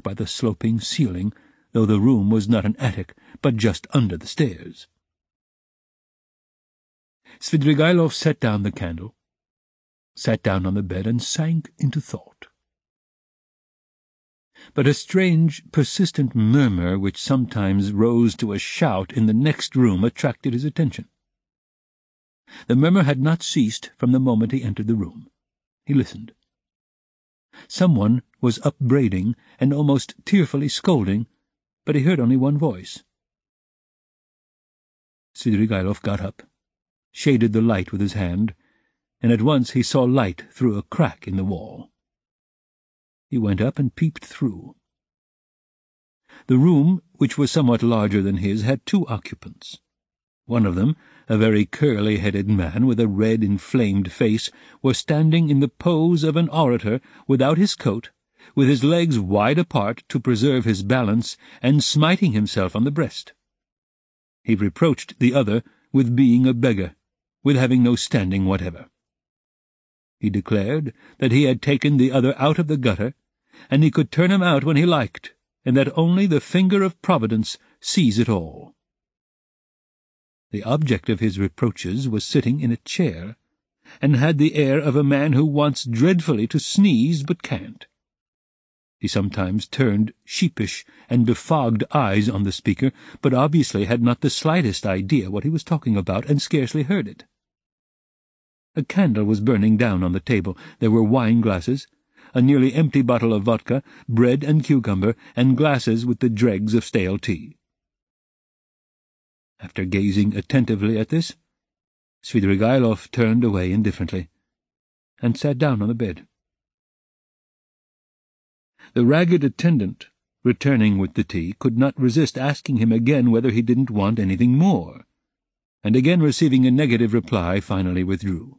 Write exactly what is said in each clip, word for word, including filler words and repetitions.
by the sloping ceiling, though the room was not an attic, but just under the stairs. Svidrigailov set down the candle, sat down on the bed, and sank into thought. But a strange, persistent murmur which sometimes rose to a shout in the next room attracted his attention. The murmur had not ceased from the moment he entered the room. He listened. Someone was upbraiding and almost tearfully scolding, but he heard only one voice. Svidrigailov got up, shaded the light with his hand, and at once he saw light through a crack in the wall. He went up and peeped through. The room, which was somewhat larger than his, had two occupants. One of them, a very curly-headed man with a red, inflamed face, was standing in the pose of an orator without his coat, with his legs wide apart to preserve his balance, and smiting himself on the breast. He reproached the other with being a beggar, with having no standing whatever. He declared that he had taken the other out of the gutter, and he could turn him out when he liked, and that only the finger of Providence sees it all. The object of his reproaches was sitting in a chair, and had the air of a man who wants dreadfully to sneeze but can't. He sometimes turned sheepish and befogged eyes on the speaker, but obviously had not the slightest idea what he was talking about, and scarcely heard it. A candle was burning down on the table. There were wine-glasses, a nearly empty bottle of vodka, bread and cucumber, and glasses with the dregs of stale tea. After gazing attentively at this, Svidrigailov turned away indifferently, and sat down on the bed. The ragged attendant, returning with the tea, could not resist asking him again whether he didn't want anything more, and again receiving a negative reply, finally withdrew.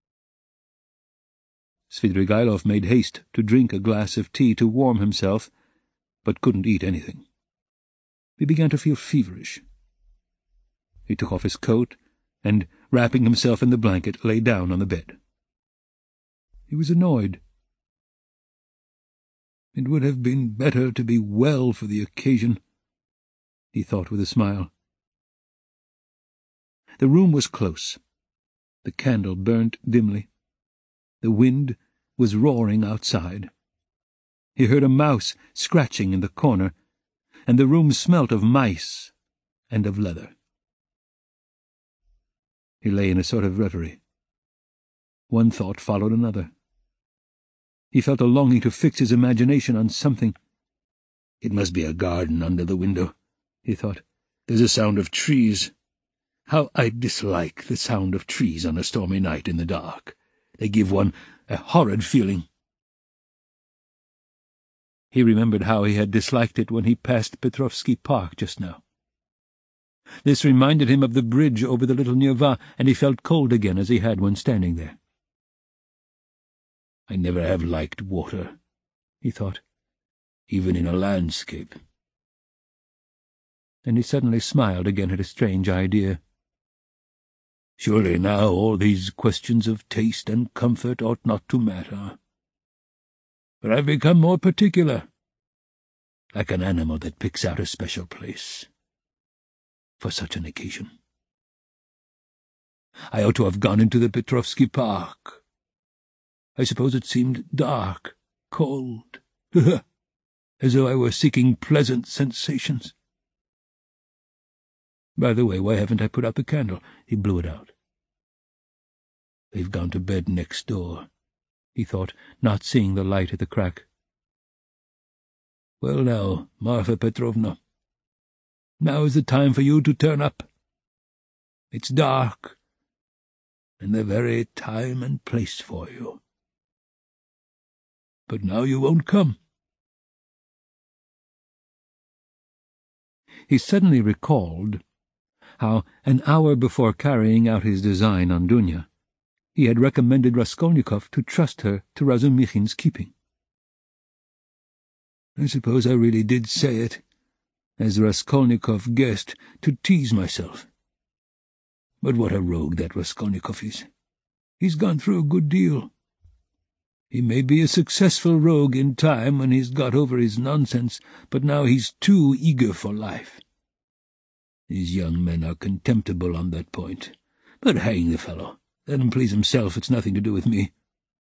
Svidrigailov made haste to drink a glass of tea to warm himself, but couldn't eat anything. He began to feel feverish. He took off his coat, and, wrapping himself in the blanket, lay down on the bed. He was annoyed. It would have been better to be well for the occasion, he thought with a smile. The room was close. The candle burnt dimly. The wind was roaring outside. He heard a mouse scratching in the corner, and the room smelt of mice and of leather. He lay in a sort of reverie. One thought followed another. He felt a longing to fix his imagination on something. It must be a garden under the window, he thought. There's a sound of trees. How I dislike the sound of trees on a stormy night in the dark. They give one a horrid feeling. He remembered how he had disliked it when he passed Petrovsky Park just now. This reminded him of the bridge over the little Nerva, and he felt cold again as he had when standing there. I never have liked water, he thought, even in a landscape. And he suddenly smiled again at a strange idea. Surely now all these questions of taste and comfort ought not to matter. But I've become more particular, like an animal that picks out a special place for such an occasion. I ought to have gone into the Petrovsky Park. I suppose it seemed dark, cold, as though I were seeking pleasant sensations. By the way, why haven't I put out the candle? He blew it out. They've gone to bed next door, he thought, not seeing the light at the crack. Well now, Marfa Petrovna, now is the time for you to turn up. It's dark, and the very time and place for you. But now you won't come. He suddenly recalled how, an hour before carrying out his design on Dunya, he had recommended Raskolnikov to trust her to Razumikhin's keeping. I suppose I really did say it, as Raskolnikov guessed, to tease myself. But what a rogue that Raskolnikov is. He's gone through a good deal. He may be a successful rogue in time when he's got over his nonsense, but now he's too eager for life. These young men are contemptible on that point. But hang the fellow. Let him please himself. It's nothing to do with me.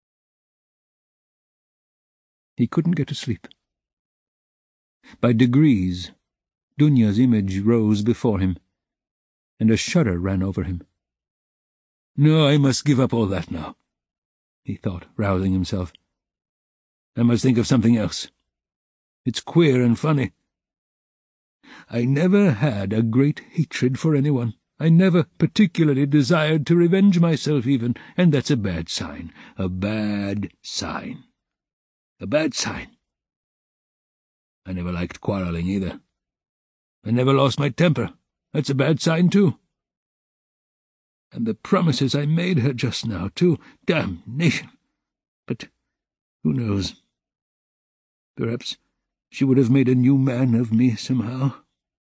He couldn't get to sleep. By degrees, Dunya's image rose before him, and a shudder ran over him. No, I must give up all that now, he thought, rousing himself. I must think of something else. It's queer and funny. I never had a great hatred for anyone. I never particularly desired to revenge myself even, and that's a bad sign. A bad sign. A bad sign. I never liked quarrelling either. I never lost my temper. That's a bad sign too. And the promises I made her just now, too. Damnation! But who knows? Perhaps she would have made a new man of me somehow.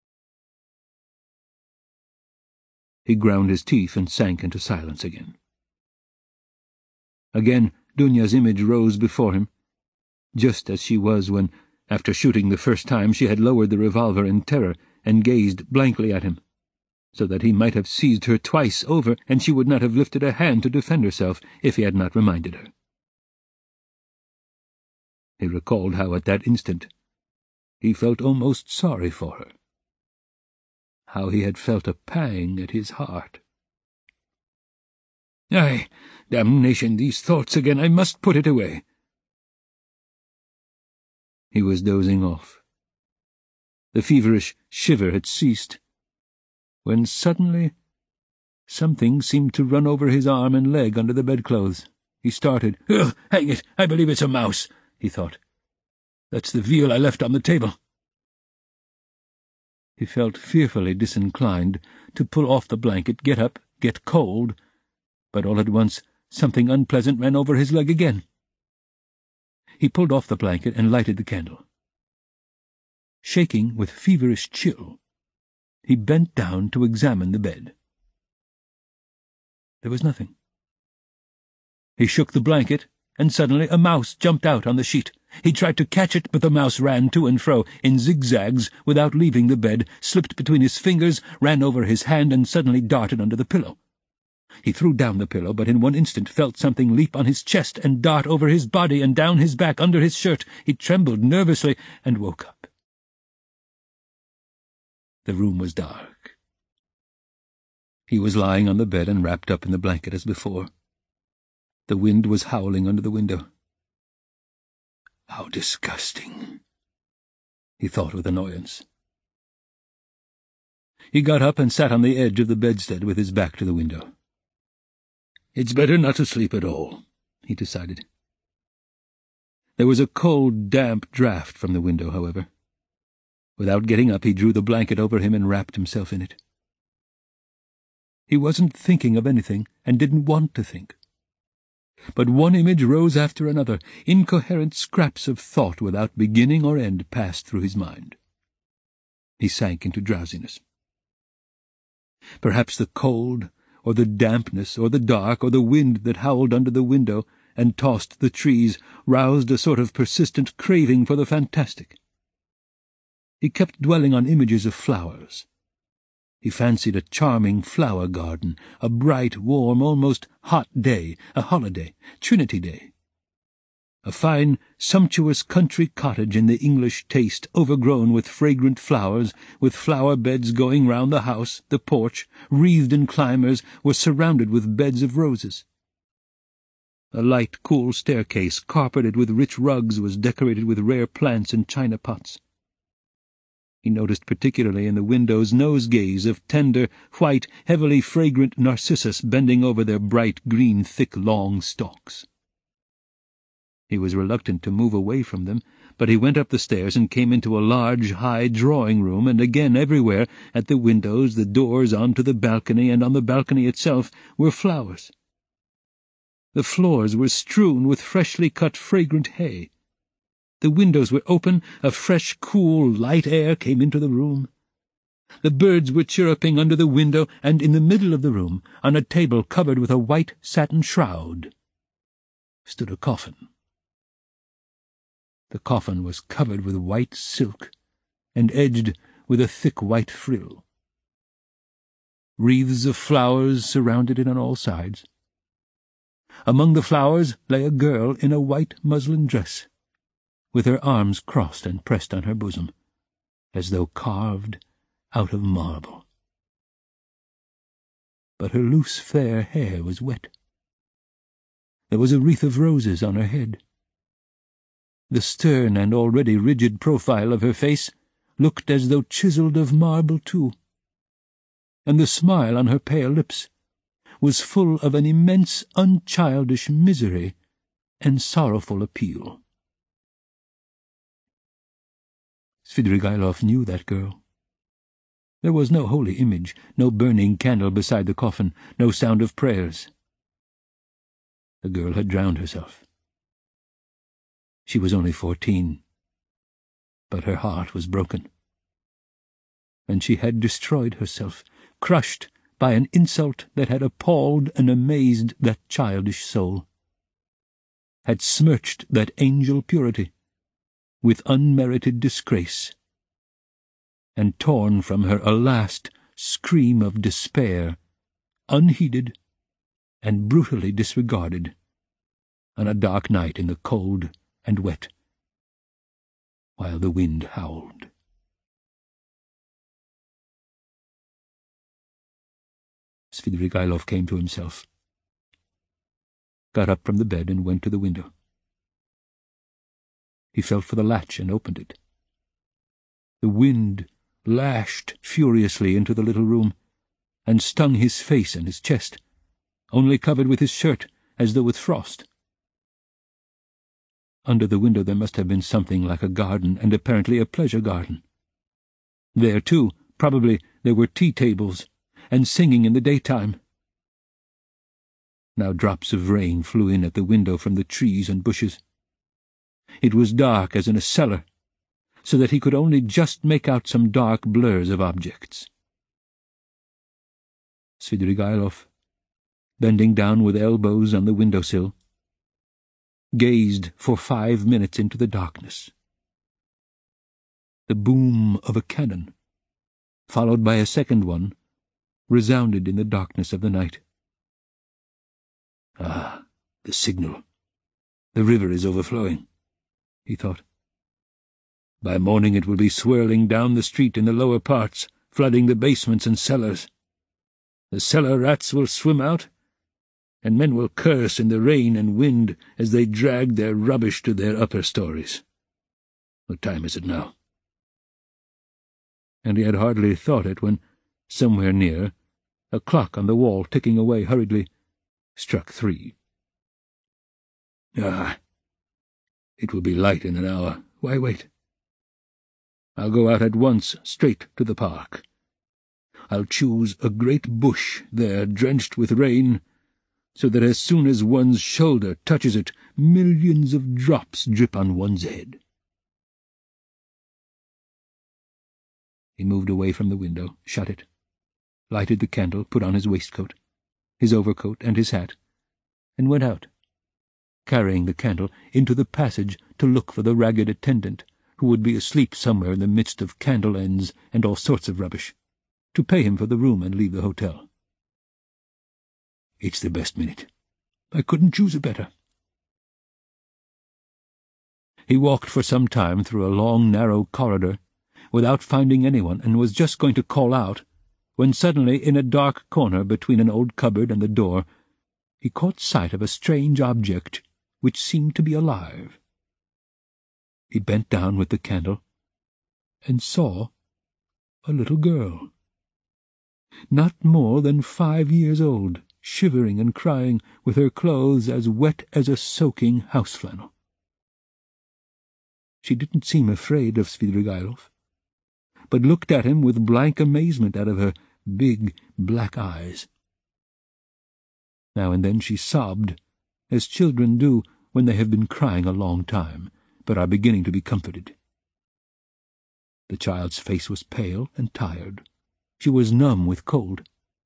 He ground his teeth and sank into silence again. Again Dunya's image rose before him, just as she was when, after shooting the first time, she had lowered the revolver in terror and gazed blankly at him, so that he might have seized her twice over, and she would not have lifted a hand to defend herself if he had not reminded her. He recalled how at that instant he felt almost sorry for her, how he had felt a pang at his heart. Aye, damnation, these thoughts again, I must put it away. He was dozing off. The feverish shiver had ceased, when suddenly something seemed to run over his arm and leg under the bedclothes. He started. Ugh, hang it, I believe it's a mouse, he thought. That's the veal I left on the table. He felt fearfully disinclined to pull off the blanket, get up, get cold, but all at once something unpleasant ran over his leg again. He pulled off the blanket and lighted the candle. Shaking with feverish chill, he bent down to examine the bed. There was nothing. He shook the blanket, and suddenly a mouse jumped out on the sheet. He tried to catch it, but the mouse ran to and fro in zigzags without leaving the bed, slipped between his fingers, ran over his hand, and suddenly darted under the pillow. He threw down the pillow, but in one instant felt something leap on his chest and dart over his body and down his back under his shirt. He trembled nervously and woke up. The room was dark. He was lying on the bed and wrapped up in the blanket as before. The wind was howling under the window. How disgusting, he thought with annoyance. He got up and sat on the edge of the bedstead with his back to the window. It's better not to sleep at all, he decided. There was a cold, damp draught from the window, however. Without getting up, he drew the blanket over him and wrapped himself in it. He wasn't thinking of anything, and didn't want to think. But one image rose after another. Incoherent scraps of thought without beginning or end passed through his mind. He sank into drowsiness. Perhaps the cold, or the dampness, or the dark, or the wind that howled under the window and tossed the trees roused a sort of persistent craving for the fantastic. He kept dwelling on images of flowers. He fancied a charming flower garden, a bright, warm, almost hot day, a holiday, Trinity Day. A fine, sumptuous country cottage in the English taste, overgrown with fragrant flowers, with flower beds going round the house. The porch, wreathed in climbers, was surrounded with beds of roses. A light, cool staircase, carpeted with rich rugs, was decorated with rare plants in china pots. He noticed particularly in the windows nosegays of tender, white, heavily fragrant narcissus bending over their bright green, thick, long stalks. He was reluctant to move away from them, but he went up the stairs and came into a large, high drawing-room, and again everywhere, at the windows, the doors onto the balcony, and on the balcony itself, were flowers. The floors were strewn with freshly cut, fragrant hay. The windows were open, a fresh, cool, light air came into the room. The birds were chirruping under the window, and in the middle of the room, on a table covered with a white satin shroud, stood a coffin. The coffin was covered with white silk and edged with a thick white frill. Wreaths of flowers surrounded it on all sides. Among the flowers lay a girl in a white muslin dress, with her arms crossed and pressed on her bosom, as though carved out of marble. But her loose fair hair was wet. There was a wreath of roses on her head. The stern and already rigid profile of her face looked as though chiselled of marble too, and the smile on her pale lips was full of an immense unchildish misery and sorrowful appeal. Svidrigaïlov knew that girl. There was no holy image, no burning candle beside the coffin, no sound of prayers. The girl had drowned herself. She was only fourteen, but her heart was broken, and she had destroyed herself, crushed by an insult that had appalled and amazed that childish soul, had smirched that angel purity with unmerited disgrace, and torn from her a last scream of despair, unheeded and brutally disregarded, on a dark night in the cold and wet, while the wind howled. Svidrigaïlov came to himself, got up from the bed and went to the window. He felt for the latch and opened it. The wind lashed furiously into the little room and stung his face and his chest, only covered with his shirt as though with frost. Under the window there must have been something like a garden, and apparently a pleasure garden. There, too, probably there were tea-tables, and singing in the daytime. Now drops of rain flew in at the window from the trees and bushes. It was dark as in a cellar, so that he could only just make out some dark blurs of objects. Svidrigaïlov, bending down with elbows on the window-sill, gazed for five minutes into the darkness. The boom of a cannon, followed by a second one, resounded in the darkness of the night. Ah, the signal. The river is overflowing, he thought. By morning it will be swirling down the street in the lower parts, flooding the basements and cellars. The cellar rats will swim out, and men will curse in the rain and wind as they drag their rubbish to their upper stories. What time is it now? And he had hardly thought it when, somewhere near, a clock on the wall, ticking away hurriedly, struck three. Ah, it will be light in an hour. Why wait? I'll go out at once, straight to the park. I'll choose a great bush there, drenched with rain, so that as soon as one's shoulder touches it, millions of drops drip on one's head. He moved away from the window, shut it, lighted the candle, put on his waistcoat, his overcoat, and his hat, and went out, carrying the candle into the passage to look for the ragged attendant, who would be asleep somewhere in the midst of candle ends and all sorts of rubbish, to pay him for the room and leave the hotel. It's the best minute. I couldn't choose a better. He walked for some time through a long, narrow corridor, without finding anyone, and was just going to call out, when suddenly, in a dark corner between an old cupboard and the door, he caught sight of a strange object which seemed to be alive. He bent down with the candle, and saw a little girl, not more than five years old, shivering and crying, with her clothes as wet as a soaking house-flannel. She didn't seem afraid of Svidrigaïlov, but looked at him with blank amazement out of her big black eyes. Now and then she sobbed, as children do when they have been crying a long time, but are beginning to be comforted. The child's face was pale and tired. She was numb with cold.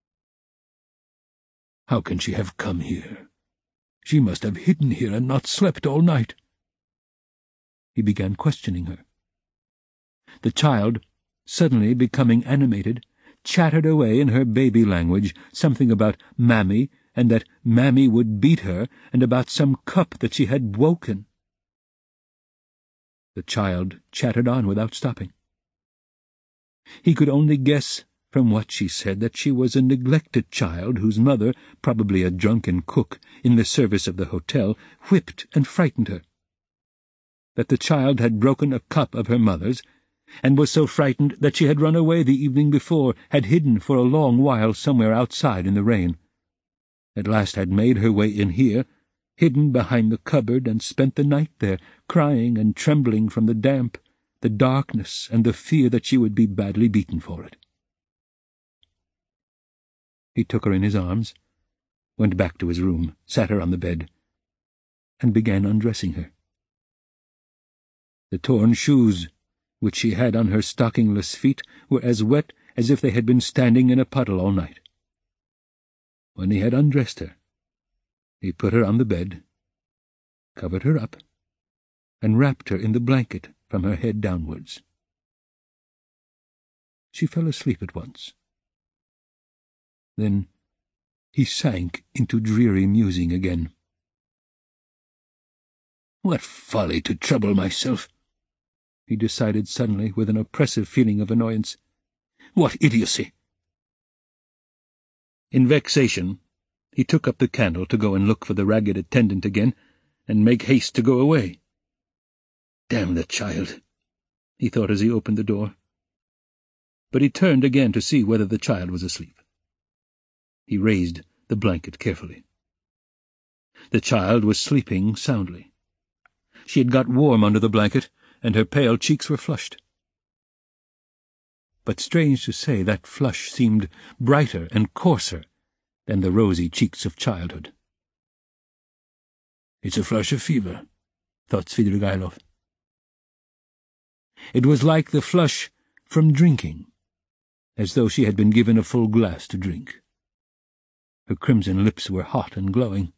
How can she have come here? She must have hidden here and not slept all night. He began questioning her. The child, suddenly becoming animated, chattered away in her baby language something about Mammy, and that Mammy would beat her, and about some cup that she had woken. The child chattered on without stopping. He could only guess from what she said that she was a neglected child whose mother, probably a drunken cook in the service of the hotel, whipped and frightened her. That the child had broken a cup of her mother's, and was so frightened that she had run away the evening before, had hidden for a long while somewhere outside in the rain. At last had made her way in here, hidden behind the cupboard, and spent the night there, crying and trembling from the damp, the darkness, and the fear that she would be badly beaten for it. He took her in his arms, went back to his room, sat her on the bed, and began undressing her. The torn shoes which she had on her stockingless feet were as wet as if they had been standing in a puddle all night. When he had undressed her, he put her on the bed, covered her up, and wrapped her in the blanket from her head downwards. She fell asleep at once. Then he sank into dreary musing again. "What folly to trouble myself," he decided suddenly with an oppressive feeling of annoyance. "What idiocy!" In vexation, he took up the candle to go and look for the ragged attendant again, and make haste to go away. "Damn the child," he thought as he opened the door. But he turned again to see whether the child was asleep. He raised the blanket carefully. The child was sleeping soundly. She had got warm under the blanket, and her pale cheeks were flushed. But strange to say, that flush seemed brighter and coarser than the rosy cheeks of childhood. "It's a flush of fever," thought Svidrigailov. It was like the flush from drinking, as though she had been given a full glass to drink. Her crimson lips were hot and glowing.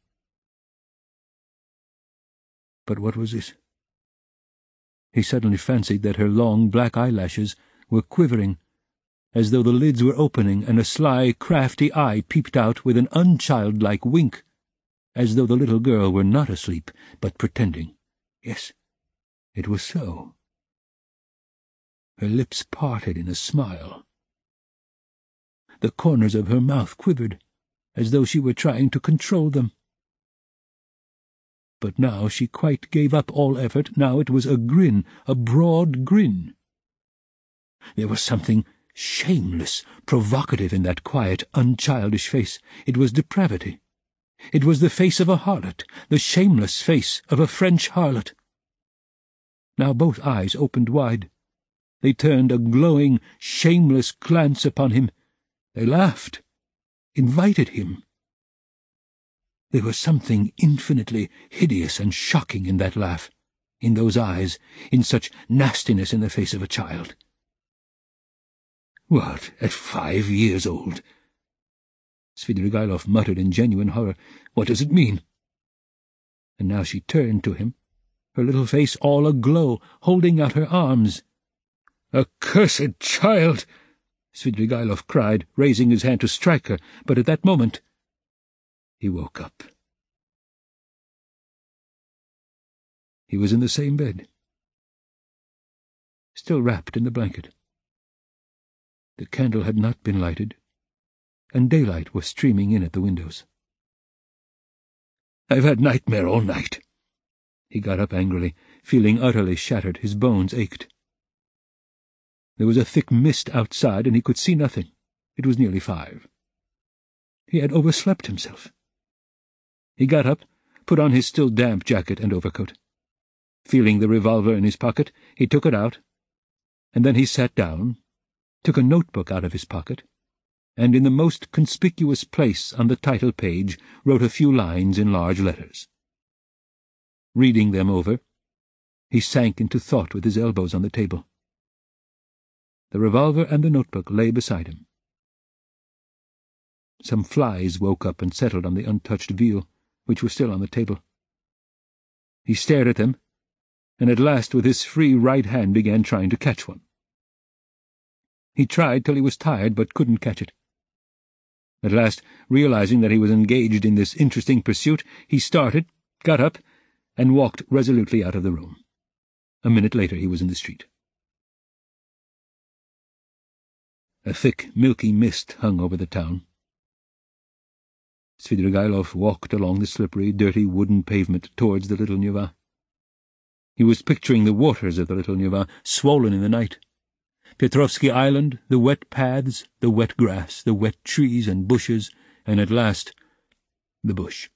But what was it? He suddenly fancied that her long black eyelashes were quivering, as though the lids were opening, and a sly, crafty eye peeped out with an unchildlike wink, as though the little girl were not asleep, but pretending. Yes, it was so. Her lips parted in a smile. The corners of her mouth quivered, as though she were trying to control them. But now she quite gave up all effort. Now it was a grin, a broad grin. There was something shameless, provocative in that quiet, unchildish face. It was depravity. It was the face of a harlot, the shameless face of a French harlot. Now both eyes opened wide. They turned a glowing, shameless glance upon him. They laughed, invited him. There was something infinitely hideous and shocking in that laugh, in those eyes, in such nastiness in the face of a child. "What, at five years old?" Svidrigailov muttered in genuine horror. "What does it mean?" And now she turned to him, her little face all aglow, holding out her arms. "Accursed child!" Svidrigailov cried, raising his hand to strike her, but at that moment he woke up. He was in the same bed, still wrapped in the blanket. The candle had not been lighted, and daylight was streaming in at the windows. "I've had nightmare all night." He got up angrily, feeling utterly shattered. His bones ached. There was a thick mist outside, and he could see nothing. It was nearly five. He had overslept himself. He got up, put on his still damp jacket and overcoat. Feeling the revolver in his pocket, he took it out, and then he sat down, took a notebook out of his pocket, and in the most conspicuous place on the title page wrote a few lines in large letters. Reading them over, he sank into thought with his elbows on the table. The revolver and the notebook lay beside him. Some flies woke up and settled on the untouched veal, which was still on the table. He stared at them, and at last with his free right hand began trying to catch one. He tried till he was tired, but couldn't catch it. At last, realizing that he was engaged in this interesting pursuit, he started, got up, and walked resolutely out of the room. A minute later he was in the street. A thick, milky mist hung over the town. Svidrigailov walked along the slippery, dirty wooden pavement towards the Little Neva. He was picturing the waters of the Little Neva, swollen in the night. Petrovsky Island, the wet paths, the wet grass, the wet trees and bushes, and at last the bush.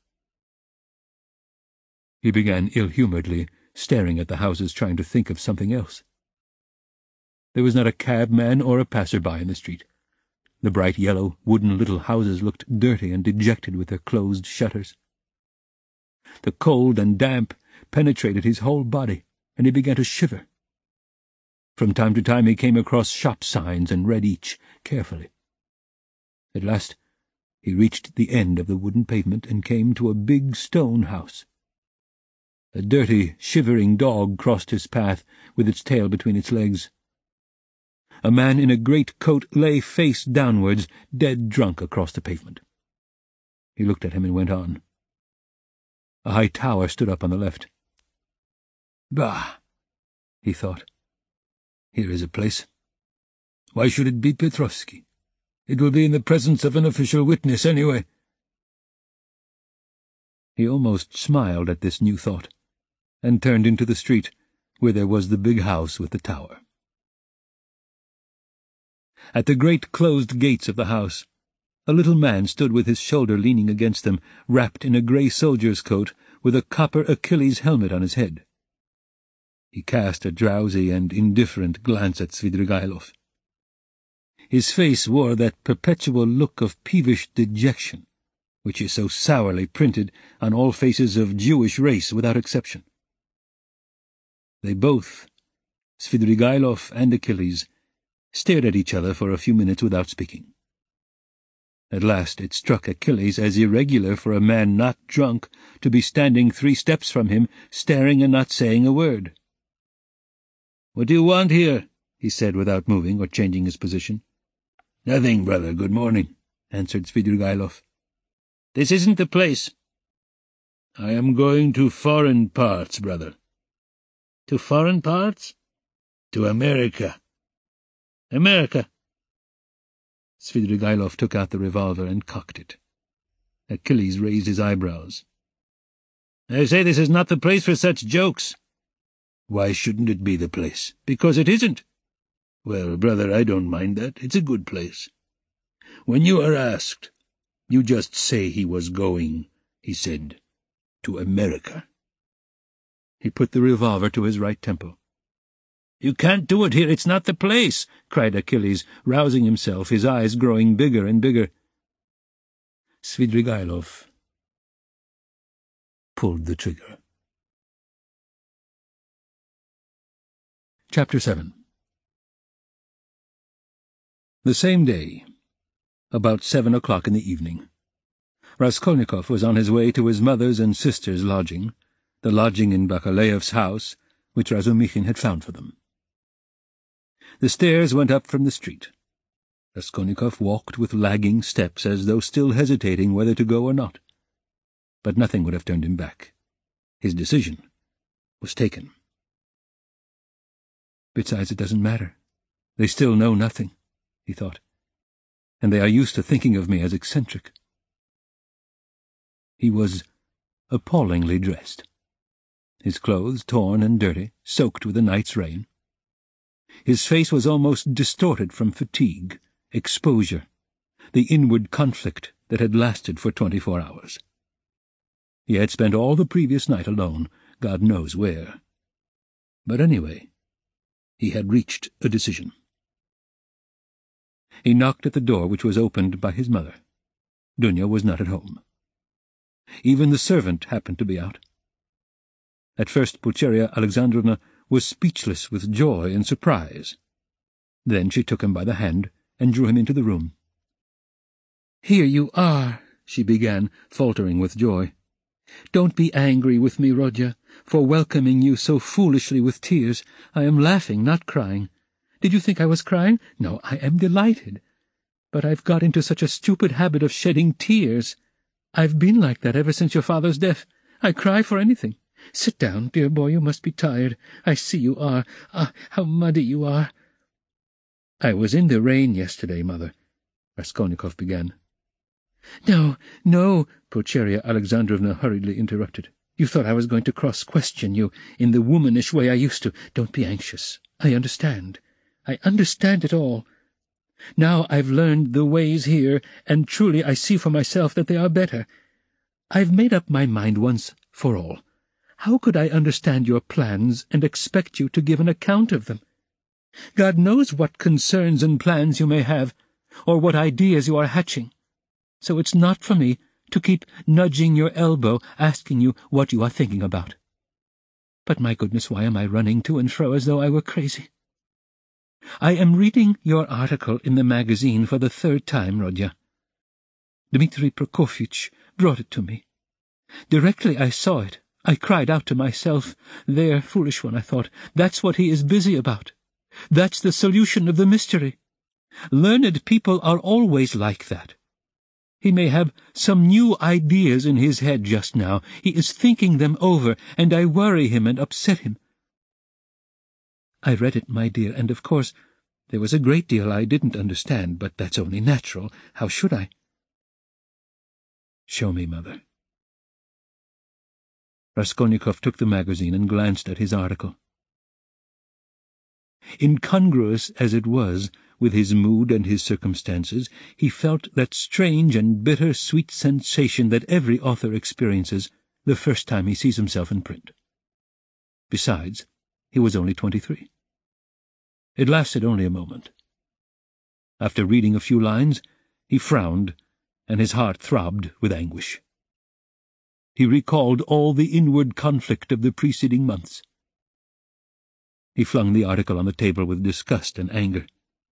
He began ill-humouredly staring at the houses, trying to think of something else. There was not a cabman or a passer-by in the street. The bright yellow wooden little houses looked dirty and dejected with their closed shutters. The cold and damp penetrated his whole body, and he began to shiver. From time to time he came across shop signs and read each carefully. At last he reached the end of the wooden pavement and came to a big stone house. A dirty, shivering dog crossed his path with its tail between its legs. A man in a great coat lay face downwards, dead drunk across the pavement. He looked at him and went on. A high tower stood up on the left. Bah! He thought. Here is a place. Why should it be Petrovsky? It will be in the presence of an official witness, anyway. He almost smiled at this new thought, and turned into the street, where there was the big house with the tower. At the great closed gates of the house, a little man stood with his shoulder leaning against them, wrapped in a grey soldier's coat, with a copper Achilles helmet on his head. He cast a drowsy and indifferent glance at Svidrigailov. His face wore that perpetual look of peevish dejection, which is so sourly printed on all faces of Jewish race without exception. They both, Svidrigailov and Achilles, stared at each other for a few minutes without speaking. At last it struck Achilles as irregular for a man not drunk to be standing three steps from him, staring and not saying a word. "What do you want here?" he said without moving or changing his position. "Nothing, brother. Good morning," answered Svidrigailov. "This isn't the place." "I am going to foreign parts, brother." "To foreign parts?" "To America." "America." Svidrigailov took out the revolver and cocked it. Achilles raised his eyebrows. "I say this is not the place for such jokes." "Why shouldn't it be the place?" "Because it isn't." "Well, brother, I don't mind that. It's a good place. When you are asked, you just say he was going, he said, to America." He put the revolver to his right temple. "You can't do it here. It's not the place," cried Achilles, rousing himself, his eyes growing bigger and bigger. Svidrigailov pulled the trigger. Chapter seven. The same day, about seven o'clock in the evening, Raskolnikov was on his way to his mother's and sister's lodging, the lodging in Bakaleev's house, which Razumikhin had found for them. The stairs went up from the street. Raskolnikov walked with lagging steps, as though still hesitating whether to go or not. But nothing would have turned him back. His decision was taken. Besides, it doesn't matter. They still know nothing, he thought, and they are used to thinking of me as eccentric. He was appallingly dressed. His clothes torn and dirty, soaked with the night's rain. His face was almost distorted from fatigue, exposure, the inward conflict that had lasted for twenty-four hours. He had spent all the previous night alone, God knows where. But anyway, he had reached a decision. He knocked at the door, which was opened by his mother. Dunya was not at home. Even the servant happened to be out. At first Pulcheria Alexandrovna was speechless with joy and surprise. Then she took him by the hand and drew him into the room. "Here you are," she began, faltering with joy. "Don't be angry with me, Rodya. for welcoming you so foolishly with tears. I am laughing, not crying. Did you think I was crying? No, I am delighted. But I've got into such a stupid habit of shedding tears. I've been like that ever since your father's death. I cry for anything. Sit down, dear boy, you must be tired. I see you are. Ah, how muddy you are. I was in the rain yesterday, mother, Raskolnikov began. No, no, Pulcheria Alexandrovna hurriedly interrupted. You thought I was going to cross-question you in the womanish way I used to. Don't be anxious. I understand. I understand it all. Now I've learned the ways here, and truly I see for myself that they are better. I've made up my mind once for all. How could I understand your plans and expect you to give an account of them? God knows what concerns and plans you may have, or what ideas you are hatching. So it's not for me to keep nudging your elbow, asking you what you are thinking about. But my goodness, why am I running to and fro as though I were crazy? I am reading your article in the magazine for the third time, Rodya. Dmitri Prokofitch brought it to me. Directly I saw it, I cried out to myself, "There, foolish one," I thought, "that's what he is busy about. That's the solution of the mystery. Learned people are always like that. He may have some new ideas in his head just now. He is thinking them over, and I worry him and upset him." I read it, my dear, and of course there was a great deal I didn't understand, but that's only natural. How should I? Show me, mother. Raskolnikov took the magazine and glanced at his article. Incongruous as it was with his mood and his circumstances, he felt that strange and bitter-sweet sensation that every author experiences the first time he sees himself in print. Besides, he was only twenty-three. It lasted only a moment. After reading a few lines, he frowned, and his heart throbbed with anguish. He recalled all the inward conflict of the preceding months. He flung the article on the table with disgust and anger.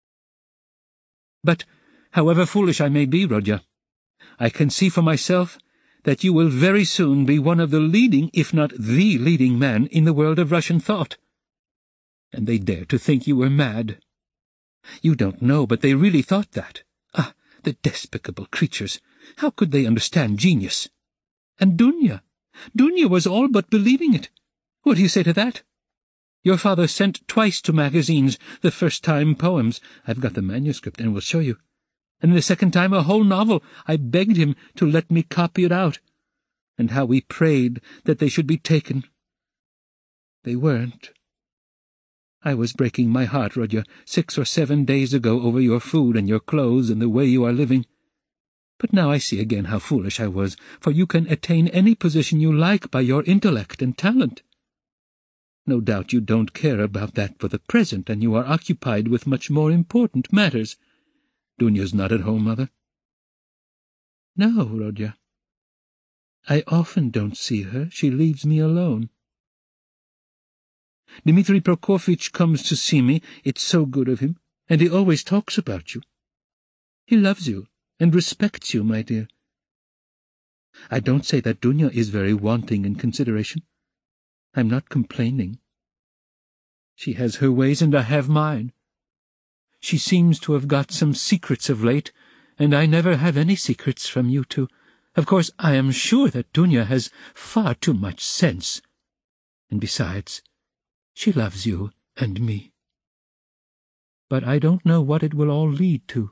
But, however foolish I may be, Rodya, I can see for myself that you will very soon be one of the leading, if not the leading man in the world of Russian thought. And they dare to think you were mad. You don't know, but they really thought that. Ah, the despicable creatures! How could they understand genius? And Dunya! Dunya was all but believing it. What do you say to that? Your father sent twice to magazines, the first time poems. I've got the manuscript and will show you. And the second time a whole novel. I begged him to let me copy it out. And how we prayed that they should be taken. They weren't. I was breaking my heart, Rodya, six or seven days ago over your food and your clothes and the way you are living. But now I see again how foolish I was, for you can attain any position you like by your intellect and talent. No doubt you don't care about that for the present, and you are occupied with much more important matters. Dunya's not at home, mother? No, Rodya. I often don't see her. She leaves me alone. Dmitri Prokofitch comes to see me. It's so good of him, and he always talks about you. He loves you and respects you, my dear. I don't say that Dunya is very wanting in consideration. I'm not complaining. She has her ways and I have mine. She seems to have got some secrets of late, and I never have any secrets from you two. Of course, I am sure that Dunya has far too much sense. And besides, she loves you and me. But I don't know what it will all lead to.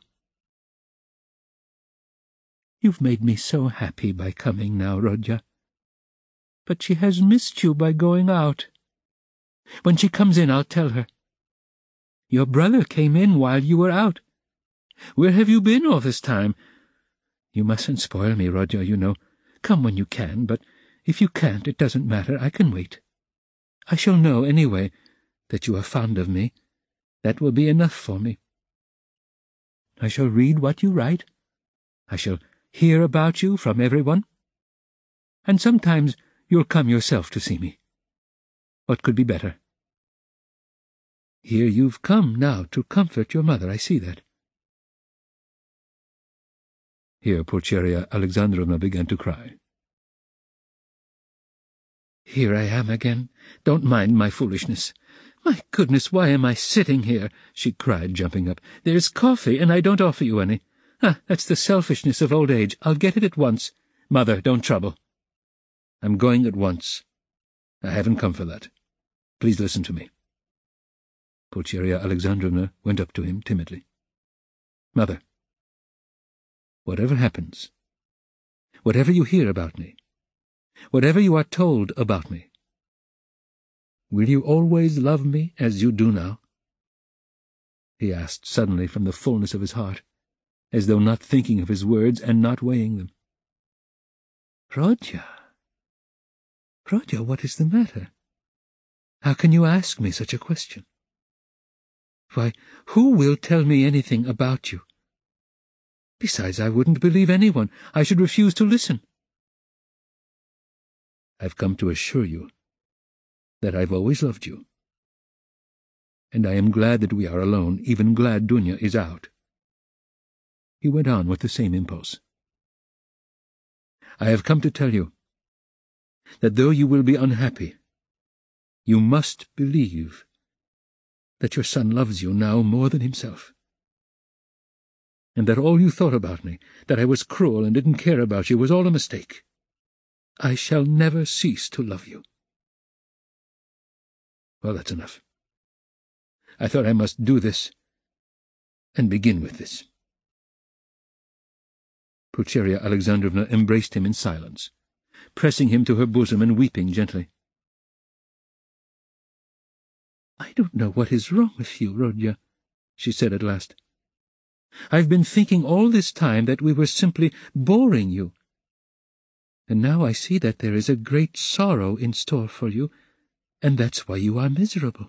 You've made me so happy by coming now, Rodya. But she has missed you by going out. When she comes in, I'll tell her. Your brother came in while you were out. Where have you been all this time? You mustn't spoil me, Rodya, you know. Come when you can, but if you can't, it doesn't matter. I can wait. I shall know, anyway, that you are fond of me. That will be enough for me. I shall read what you write. I shall hear about you from everyone. And sometimes you'll come yourself to see me. What could be better? Here you've come now to comfort your mother, I see that. Here Pulcheria Alexandrovna began to cry. Here I am again. Don't mind my foolishness. My goodness, why am I sitting here?" she cried, jumping up. "There's coffee, and I don't offer you any. Ah, that's the selfishness of old age. I'll get it at once. Mother, don't trouble. I'm going at once. I haven't come for that. Please listen to me." Pulcheria Alexandrovna went up to him timidly. "Mother, whatever happens, whatever you hear about me, whatever you are told about me, will you always love me as you do now?" he asked suddenly from the fullness of his heart, as though not thinking of his words and not weighing them. "Rodya, Rodya, what is the matter? How can you ask me such a question? Why, who will tell me anything about you? Besides, I wouldn't believe anyone. I should refuse to listen." "I've come to assure you that I've always loved you. And I am glad that we are alone, even glad Dunya is out." He went on with the same impulse. "I have come to tell you that though you will be unhappy, you must believe that your son loves you now more than himself, and that all you thought about me, that I was cruel and didn't care about you, was all a mistake. I shall never cease to love you." Well, that's enough. I thought I must do this, and begin with this. Pulcheria Alexandrovna embraced him in silence, pressing him to her bosom and weeping gently. "I don't know what is wrong with you, Rodya," she said at last. "I've been thinking all this time that we were simply boring you. And now I see that there is a great sorrow in store for you, and that's why you are miserable.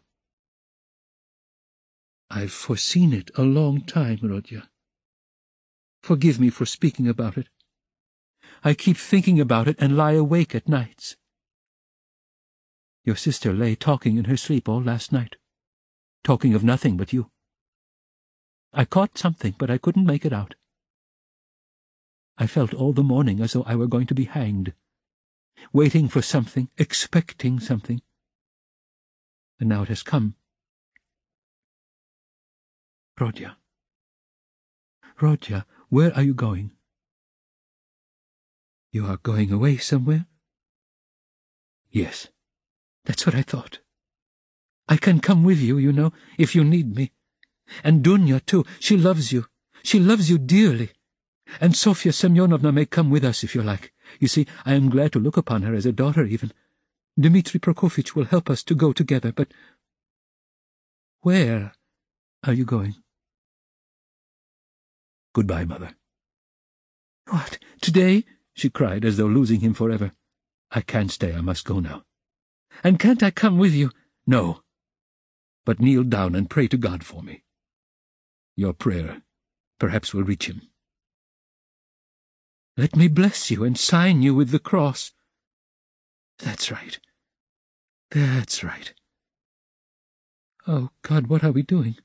I've foreseen it a long time, Rodya. Forgive me for speaking about it. I keep thinking about it and lie awake at nights. Your sister lay talking in her sleep all last night, talking of nothing but you. I caught something, but I couldn't make it out. I felt all the morning as though I were going to be hanged, waiting for something, expecting something. And now it has come. Rodya, Rodya, where are you going?" "You are going away somewhere?" "Yes, that's what I thought. I can come with you, you know, if you need me. And Dunya, too, she loves you. She loves you dearly. And Sofya Semyonovna may come with us if you like. You see, I am glad to look upon her as a daughter even. Dmitri Prokofitch will help us to go together, but... Where are you going?" "Goodbye, Mother." "What, today?" she cried, as though losing him forever. "I can't stay. I must go now." "And can't I come with you?" "No. But kneel down and pray to God for me. Your prayer perhaps will reach him." "Let me bless you and sign you with the cross." "That's right. That's right. Oh, God, what are we doing?"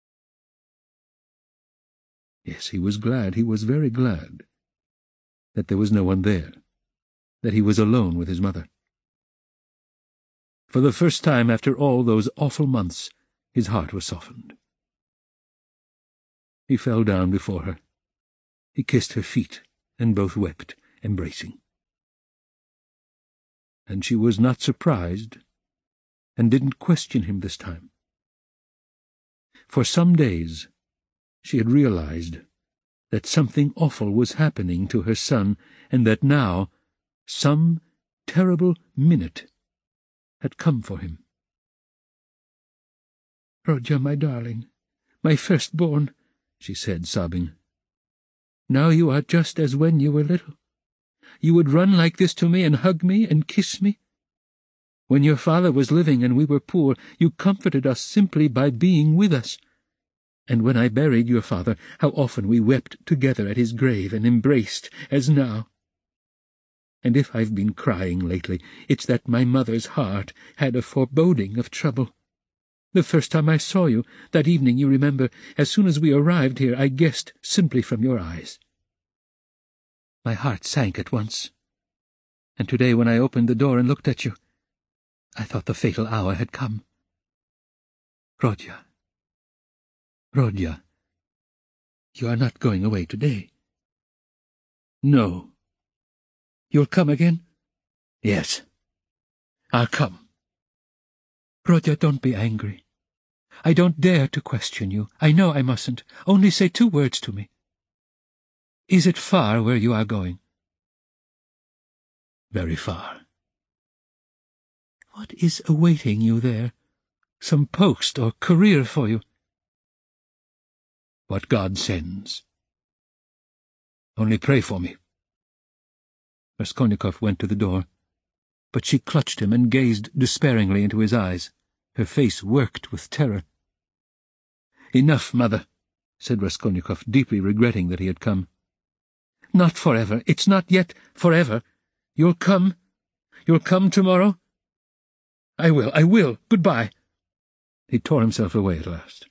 Yes, he was glad, he was very glad, that there was no one there, that he was alone with his mother. For the first time after all those awful months, his heart was softened. He fell down before her. He kissed her feet, and both wept, embracing. And she was not surprised, and didn't question him this time. For some days she had realized that something awful was happening to her son, and that now some terrible minute had come for him. "Rodya, my darling, my firstborn," she said, sobbing, "now you are just as when you were little. You would run like this to me and hug me and kiss me. When your father was living and we were poor, you comforted us simply by being with us. And when I buried your father, how often we wept together at his grave and embraced, as now. And if I've been crying lately, it's that my mother's heart had a foreboding of trouble. The first time I saw you, that evening, you remember, as soon as we arrived here, I guessed simply from your eyes. My heart sank at once. And today, when I opened the door and looked at you, I thought the fatal hour had come. Rodya, Rodya, you are not going away today. No. You'll come again? Yes. I'll come. Rodya, don't be angry. I don't dare to question you. I know I mustn't. Only say two words to me. Is it far where you are going? Very far. What is awaiting you there? Some post or career for you? What God sends. Only pray for me. Raskolnikov went to the door, but she clutched him and gazed despairingly into his eyes. Her face worked with terror. "Enough, mother," said Raskolnikov, deeply regretting that he had come. "Not forever. It's not yet forever. You'll come? You'll come tomorrow?" "I will, I will. Goodbye." He tore himself away at last.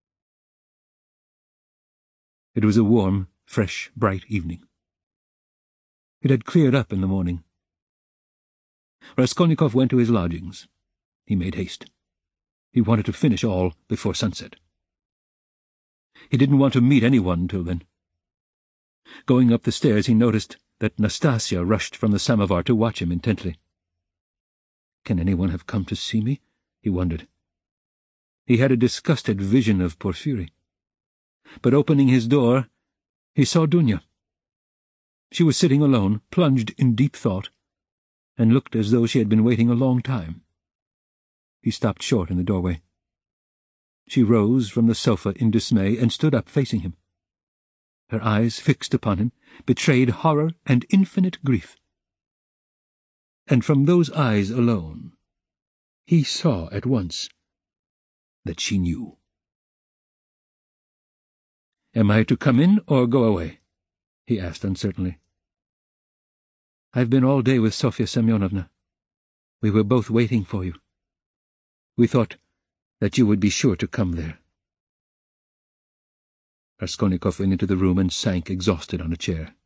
It was a warm, fresh, bright evening. It had cleared up in the morning. Raskolnikov went to his lodgings. He made haste. He wanted to finish all before sunset. He didn't want to meet anyone till then. Going up the stairs, he noticed that Nastasia rushed from the samovar to watch him intently. Can anyone have come to see me? He wondered. He had a disgusted vision of Porphyry. But opening his door, he saw Dunya. She was sitting alone, plunged in deep thought, and looked as though she had been waiting a long time. He stopped short in the doorway. She rose from the sofa in dismay and stood up facing him. Her eyes, fixed upon him, betrayed horror and infinite grief. And from those eyes alone, he saw at once that she knew. "Am I to come in or go away?" he asked uncertainly. "I've been all day with Sofya Semyonovna. We were both waiting for you. We thought that you would be sure to come there." Raskolnikov went into the room and sank exhausted on a chair.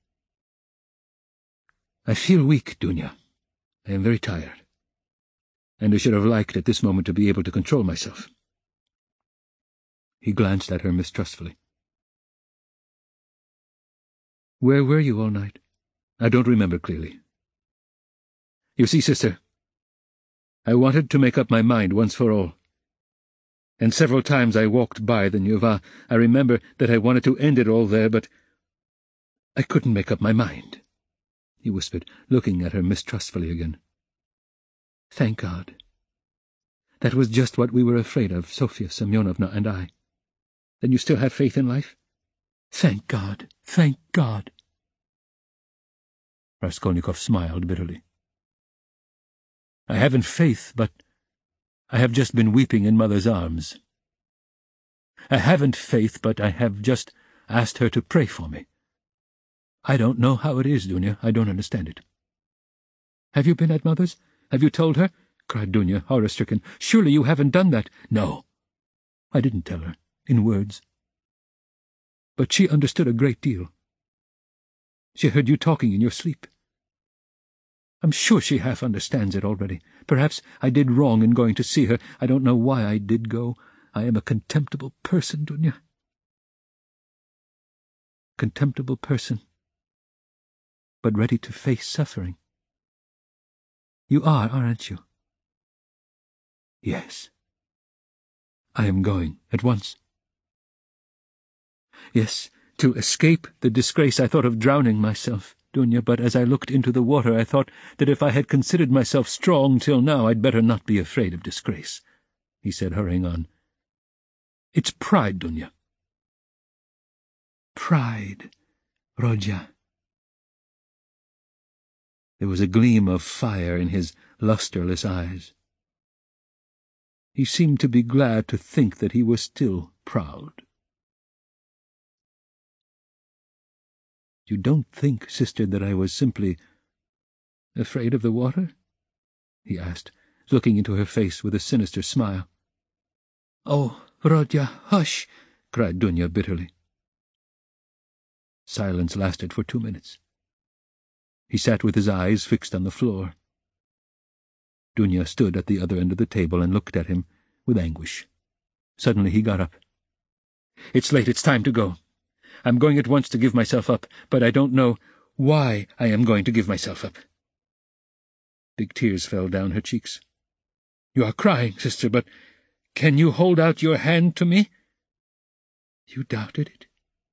"I feel weak, Dunya. I am very tired, and I should have liked at this moment to be able to control myself." He glanced at her mistrustfully. "Where were you all night?" "I don't remember clearly. You see, sister, I wanted to make up my mind once for all. And several times I walked by the Nueva. I remember that I wanted to end it all there, but I couldn't make up my mind," he whispered, looking at her mistrustfully again. "Thank God. That was just what we were afraid of, Sofya Semyonovna and I. Then you still have faith in life?" "Thank God, thank God." Raskolnikov smiled bitterly. "I haven't faith, but I have just been weeping in Mother's arms. I haven't faith, but I have just asked her to pray for me. I don't know how it is, Dunya. I don't understand it." "Have you been at Mother's? Have you told her?" cried Dunya, horror-stricken. "Surely you haven't done that." "No, I didn't tell her, in words. But she understood a great deal. She heard you talking in your sleep. I'm sure she half understands it already. Perhaps I did wrong in going to see her. I don't know why I did go. I am a contemptible person, Dunya. Contemptible person, but ready to face suffering. You are, aren't you?" "Yes. I am going at once." "Yes, to escape the disgrace. I thought of drowning myself, Dunya, but as I looked into the water I thought that if I had considered myself strong till now I'd better not be afraid of disgrace," he said, hurrying on. "It's pride, Dunya." "Pride, Rodya." There was a gleam of fire in his lustreless eyes. He seemed to be glad to think that he was still proud. "You don't think, sister, that I was simply afraid of the water?" he asked, looking into her face with a sinister smile. "Oh, Rodya, hush!" cried Dunya bitterly. Silence lasted for two minutes. He sat with his eyes fixed on the floor. Dunya stood at the other end of the table and looked at him with anguish. Suddenly he got up. "It's late, it's time to go. I'm going at once to give myself up, but I don't know why I am going to give myself up." Big tears fell down her cheeks. "You are crying, sister, but can you hold out your hand to me?" "You doubted it?"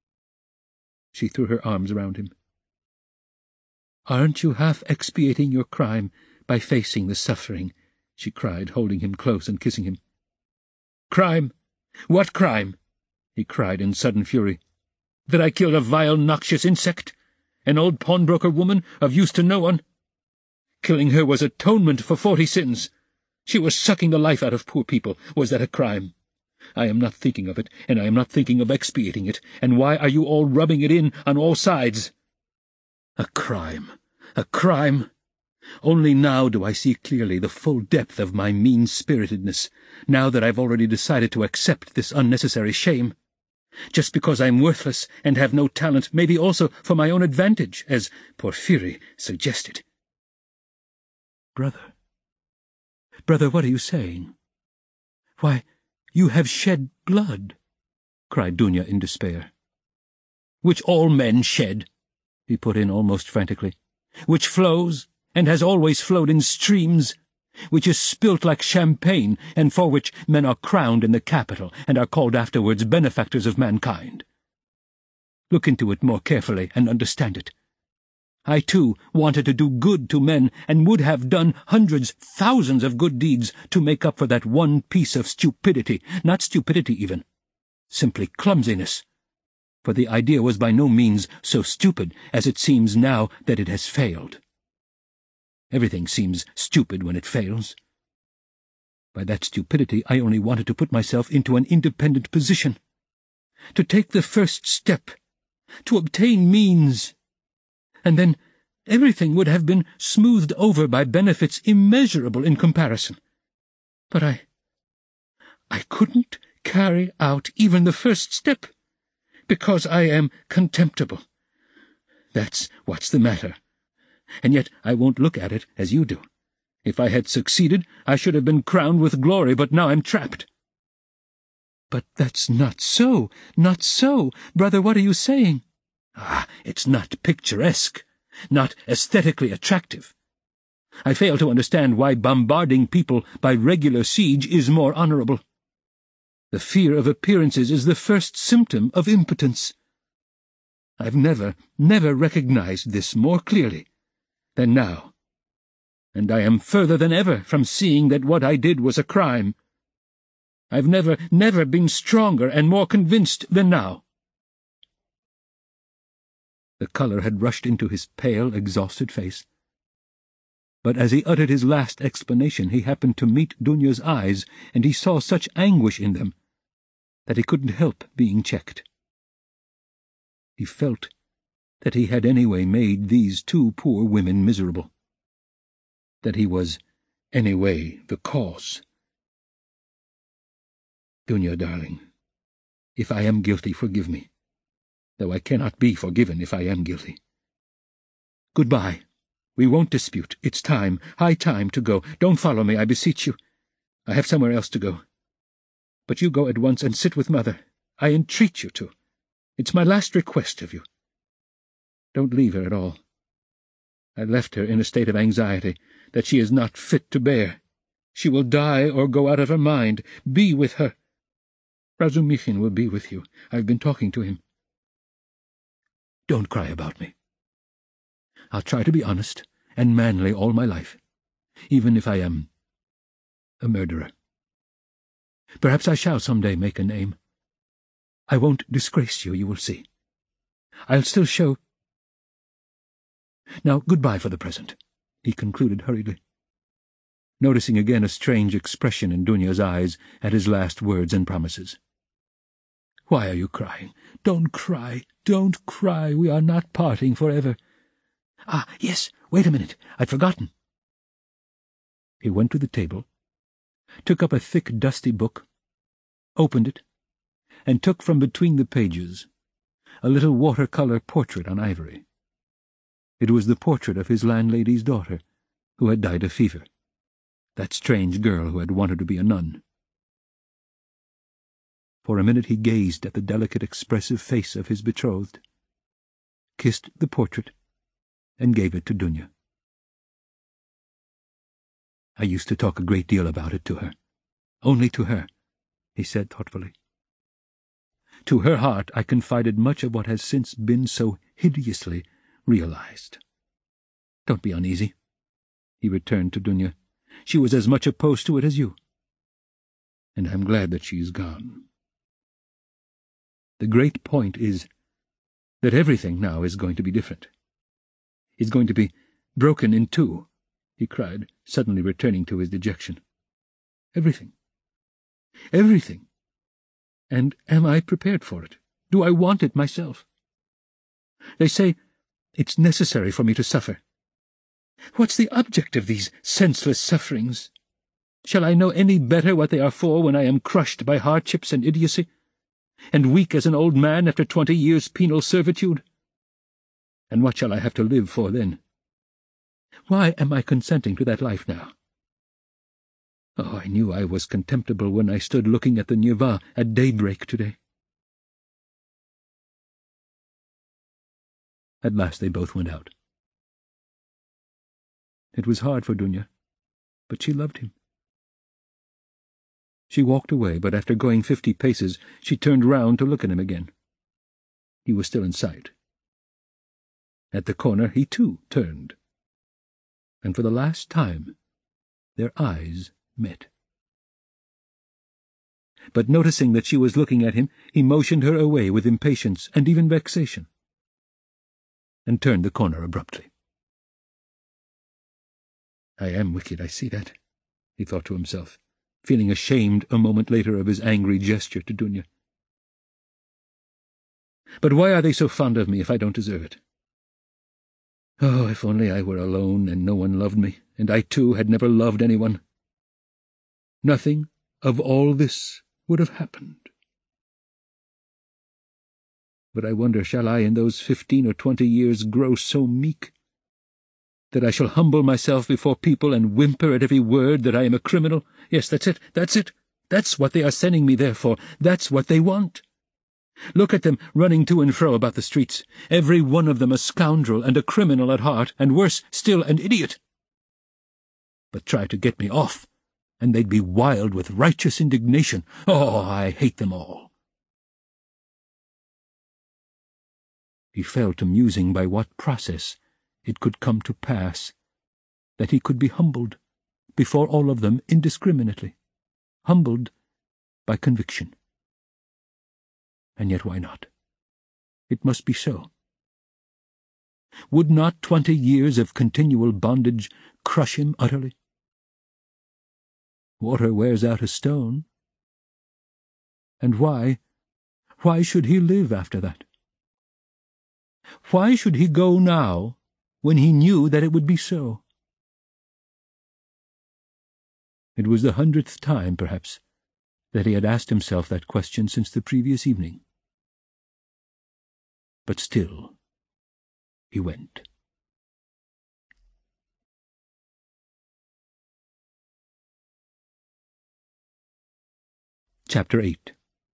She threw her arms around him. "Aren't you half expiating your crime by facing the suffering?" she cried, holding him close and kissing him. "Crime? What crime?" he cried in sudden fury. "That I killed a vile, noxious insect? An old pawnbroker woman, of use to no one? Killing her was atonement for forty sins. She was sucking the life out of poor people. Was that a crime? I am not thinking of it, and I am not thinking of expiating it. And why are you all rubbing it in on all sides? A crime! A crime! Only now do I see clearly the full depth of my mean-spiritedness, now that I've already decided to accept this unnecessary shame. Just because I'm worthless and have no talent, maybe also for my own advantage, as Porphyry suggested." "Brother, brother, what are you saying? Why, you have shed blood," cried Dunya in despair. "Which all men shed," he put in almost frantically, "which flows, and has always flowed in streams, which is spilt like champagne, and for which men are crowned in the capital, and are called afterwards benefactors of mankind. Look into it more carefully, and understand it. I, too, wanted to do good to men, and would have done hundreds, thousands of good deeds to make up for that one piece of stupidity, not stupidity even, simply clumsiness, for the idea was by no means so stupid as it seems now that it has failed. Everything seems stupid when it fails. By that stupidity I only wanted to put myself into an independent position, to take the first step, to obtain means, and then everything would have been smoothed over by benefits immeasurable in comparison. But I... I couldn't carry out even the first step, because I am contemptible. That's what's the matter. And yet I won't look at it as you do. If I had succeeded, I should have been crowned with glory, but now I'm trapped." "But that's not so, not so. Brother, what are you saying?" "Ah, it's not picturesque, not aesthetically attractive. I fail to understand why bombarding people by regular siege is more honorable. The fear of appearances is the first symptom of impotence. I've never, never recognized this more clearly than now, and I am further than ever from seeing that what I did was a crime. I've never, never been stronger and more convinced than now." The colour had rushed into his pale, exhausted face. But as he uttered his last explanation he happened to meet Dunya's eyes, and he saw such anguish in them that he couldn't help being checked. He felt that he had anyway made these two poor women miserable, that he was anyway the cause. "Dunya, darling, if I am guilty, forgive me, though I cannot be forgiven if I am guilty. Goodbye. We won't dispute. It's time, high time, to go. Don't follow me, I beseech you. I have somewhere else to go. But you go at once and sit with Mother. I entreat you to. It's my last request of you. Don't leave her at all. I left her in a state of anxiety that she is not fit to bear. She will die or go out of her mind. Be with her. Razumichin will be with you. I've been talking to him. Don't cry about me. I'll try to be honest and manly all my life, even if I am a murderer. Perhaps I shall some day make a name. I won't disgrace you, you will see. I'll still show... Now, goodbye for the present," he concluded hurriedly, noticing again a strange expression in Dunya's eyes at his last words and promises. "Why are you crying? Don't cry, don't cry. We are not parting forever. Ah, yes, wait a minute. I'd forgotten." He went to the table, took up a thick, dusty book, opened it, and took from between the pages a little watercolour portrait on ivory. It was the portrait of his landlady's daughter, who had died of fever. that strange girl who had wanted to be a nun. For a minute he gazed at the delicate, expressive face of his betrothed, kissed the portrait, and gave it to Dunya. "I used to talk a great deal about it to her. Only to her," he said thoughtfully. "To her heart I confided much of what has since been so hideously realized. Don't be uneasy," he returned to Dunya. "She was as much opposed to it as you. And I'm glad that she's gone. The great point is that everything now is going to be different. It's going to be broken in two," he cried, suddenly returning to his dejection. "Everything. Everything. And am I prepared for it? Do I want it myself? They say it's necessary for me to suffer. What's the object of these senseless sufferings? Shall I know any better what they are for when I am crushed by hardships and idiocy, and weak as an old man after twenty years' penal servitude? And what shall I have to live for then? Why am I consenting to that life now? Oh, I knew I was contemptible when I stood looking at the Nirva at daybreak today." At last they both went out. It was hard for Dunya, but she loved him. She walked away, but after going fifty paces she turned round to look at him again. He was still in sight. At the corner he too turned, and for the last time their eyes met. But noticing that she was looking at him, he motioned her away with impatience and even vexation, and turned the corner abruptly. "I am wicked, I see that," he thought to himself, feeling ashamed a moment later of his angry gesture to Dunya. "But why are they so fond of me if I don't deserve it? Oh, if only I were alone and no one loved me, and I too had never loved anyone. Nothing of all this would have happened. But I wonder, shall I in those fifteen or twenty years grow so meek that I shall humble myself before people and whimper at every word that I am a criminal? Yes, that's it, that's it. That's what they are sending me there for. That's what they want. Look at them running to and fro about the streets, every one of them a scoundrel and a criminal at heart, and worse still, an idiot. But try to get me off, and they'd be wild with righteous indignation. Oh, I hate them all." He fell to musing by what process it could come to pass that he could be humbled before all of them indiscriminately, humbled by conviction. And yet why not? It must be so. Would not twenty years of continual bondage crush him utterly? Water wears out a stone. And why, why should he live after that? Why should he go now, when he knew that it would be so? It was the hundredth time, perhaps, that he had asked himself that question since the previous evening. But still he went. Chapter eight.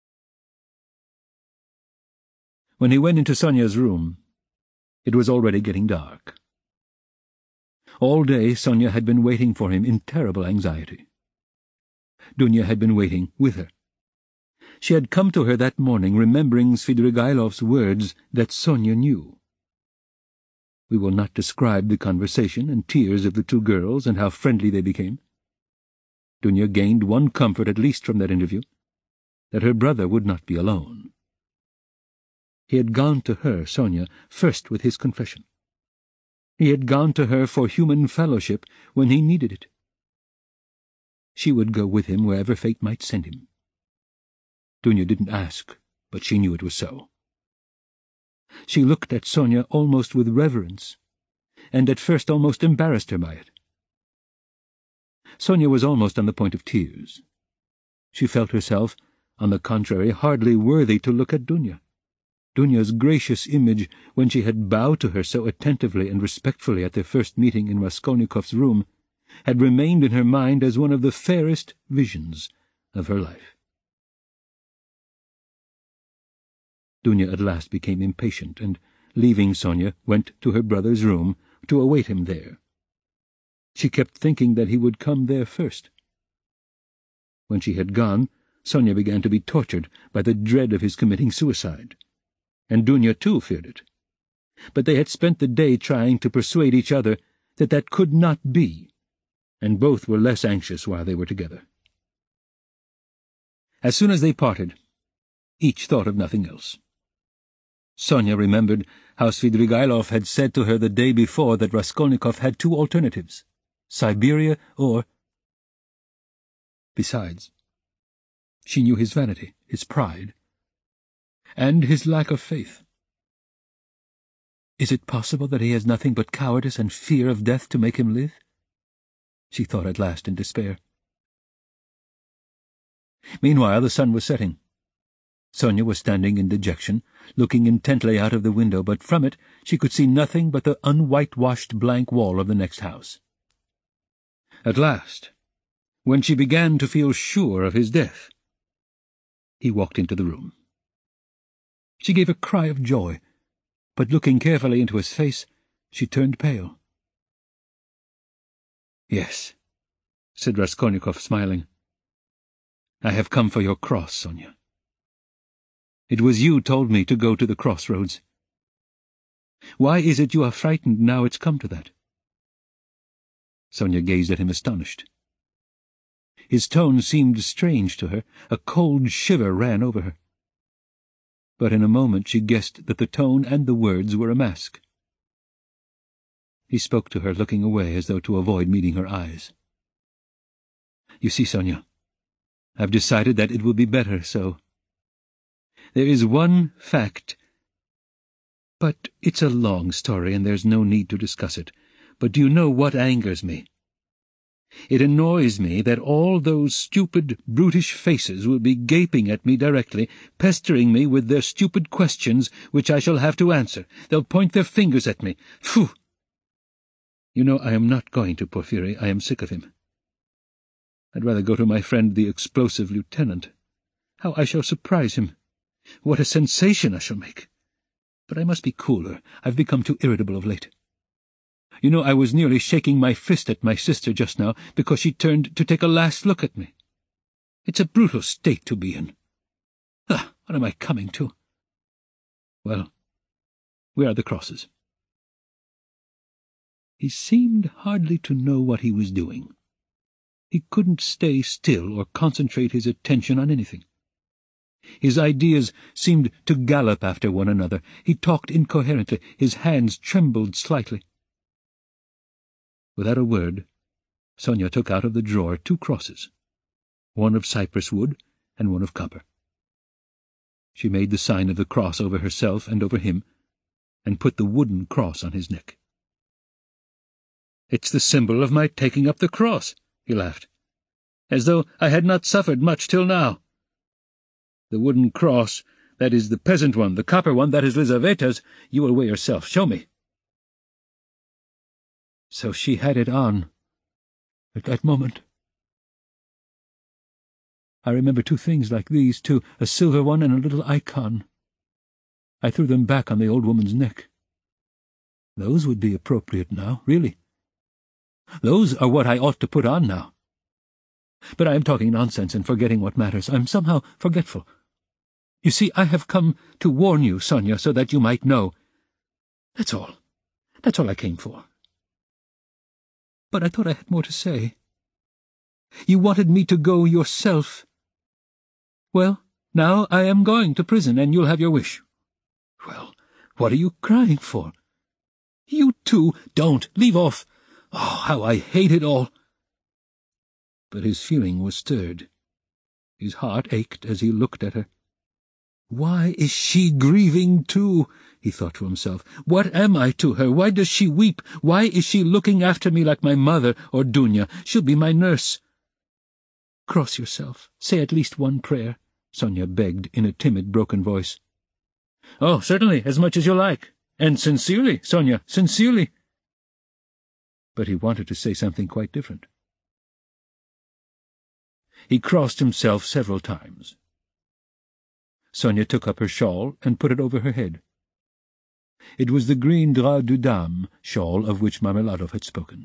When he went into Sonia's room, it was already getting dark. All day Sonia had been waiting for him in terrible anxiety. Dunya had been waiting with her. She had come to her that morning remembering Svidrigailov's words that Sonia knew. We will not describe the conversation and tears of the two girls and how friendly they became. Dunya gained one comfort at least from that interview, that her brother would not be alone. He had gone to her, Sonia, first with his confession. He had gone to her for human fellowship when he needed it. She would go with him wherever fate might send him. Dunya didn't ask, but she knew it was so. She looked at Sonia almost with reverence, and at first almost embarrassed her by it. Sonia was almost on the point of tears. She felt herself, on the contrary, hardly worthy to look at Dunya. Dunya's gracious image, when she had bowed to her so attentively and respectfully at their first meeting in Raskolnikov's room, had remained in her mind as one of the fairest visions of her life. Dunya at last became impatient, and, leaving Sonia, went to her brother's room to await him there. She kept thinking that he would come there first. When she had gone, Sonia began to be tortured by the dread of his committing suicide, and Dunya too feared it. But they had spent the day trying to persuade each other that that could not be, and both were less anxious while they were together. As soon as they parted, each thought of nothing else. Sonia remembered how Svidrigailov had said to her the day before that Raskolnikov had two alternatives, Siberia or... Besides, she knew his vanity, his pride, and his lack of faith. Is it possible that he has nothing but cowardice and fear of death to make him live? She thought at last in despair. Meanwhile the sun was setting. Sonia was standing in dejection, looking intently out of the window, but from it she could see nothing but the unwhitewashed blank wall of the next house. At last, when she began to feel sure of his death, he walked into the room. She gave a cry of joy, but looking carefully into his face, she turned pale. "Yes," said Raskolnikov, smiling. "I have come for your cross, Sonia. It was you told me to go to the crossroads. Why is it you are frightened now it's come to that?" Sonia gazed at him astonished. His tone seemed strange to her. A cold shiver ran over her. But in a moment she guessed that the tone and the words were a mask. He spoke to her, looking away as though to avoid meeting her eyes. "You see, Sonia, I've decided that it will be better so. There is one fact, but it's a long story and there's no need to discuss it. But do you know what angers me? It annoys me that all those stupid, brutish faces will be gaping at me directly, pestering me with their stupid questions which I shall have to answer. They'll point their fingers at me. Phew! You know, I am not going to Porfiry. I am sick of him. I'd rather go to my friend the explosive lieutenant. How I shall surprise him! What a sensation I shall make! But I must be cooler. I've become too irritable of late. You know, I was nearly shaking my fist at my sister just now because she turned to take a last look at me. It's a brutal state to be in. Ah, what am I coming to? Well, where are the crosses?" He seemed hardly to know what he was doing. He couldn't stay still or concentrate his attention on anything. His ideas seemed to gallop after one another. He talked incoherently. His hands trembled slightly. Without a word, Sonia took out of the drawer two crosses, one of cypress wood and one of copper. She made the sign of the cross over herself and over him, and put the wooden cross on his neck. "It's the symbol of my taking up the cross," he laughed, "as though I had not suffered much till now. The wooden cross, that is the peasant one, the copper one, that is Lizaveta's, you will weigh yourself. Show me." So she had it on, at that moment. I remember two things like these, too, a silver one and a little icon. I threw them back on the old woman's neck. Those would be appropriate now, really. Those are what I ought to put on now. But I am talking nonsense and forgetting what matters. I am somehow forgetful. You see, I have come to warn you, Sonia, so that you might know. That's all. That's all I came for. But I thought I had more to say. You wanted me to go yourself. Well, now I am going to prison, and you'll have your wish. Well, what are you crying for? You too! Don't! Leave off! Oh, how I hate it all! But his feeling was stirred. His heart ached as he looked at her. Why is she grieving too? He thought to himself. What am I to her? Why does she weep? Why is she looking after me like my mother or Dunya? She'll be my nurse. Cross yourself. Say at least one prayer, Sonia begged in a timid, broken voice. Oh, certainly, as much as you like. And sincerely, Sonia, sincerely. but he wanted to say something quite different. He crossed himself several times. Sonia took up her shawl and put it over her head. It was the green drap de dame shawl of which Marmeladov had spoken.